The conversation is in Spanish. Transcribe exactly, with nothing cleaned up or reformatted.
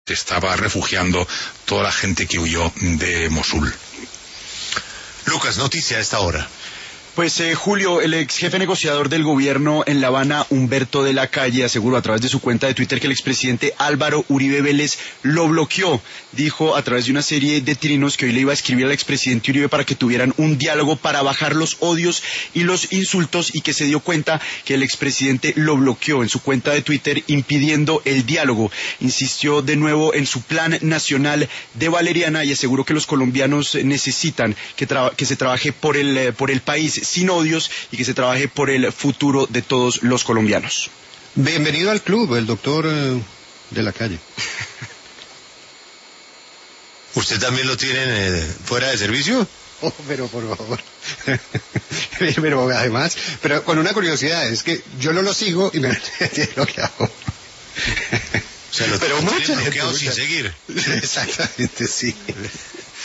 estaba refugiando toda la gente que huyó de Mosul. Lucas, noticia a esta hora. Pues eh, Julio, el ex jefe negociador del gobierno en La Habana, Humberto de la Calle, aseguró a través de su cuenta de Twitter que el expresidente Álvaro Uribe Vélez lo bloqueó. Dijo a través de una serie de trinos que hoy le iba a escribir al expresidente Uribe para que tuvieran un diálogo para bajar los odios y los insultos, y que se dio cuenta que el expresidente lo bloqueó en su cuenta de Twitter, impidiendo el diálogo. Insistió de nuevo en su plan nacional de valeriana y aseguró que los colombianos necesitan que, que se trabaje por el, eh, por el país sin odios y que se trabaje por el futuro de todos los colombianos. Bienvenido al club, el doctor eh, de la Calle. ¿Usted también lo tienen eh, fuera de servicio? Oh, pero por favor. Pero además, pero con una curiosidad, es que yo no lo sigo y me lo que hago. O sea, lo pero tienen mucha bloqueado gente, sin mucha... seguir. Exactamente, sí.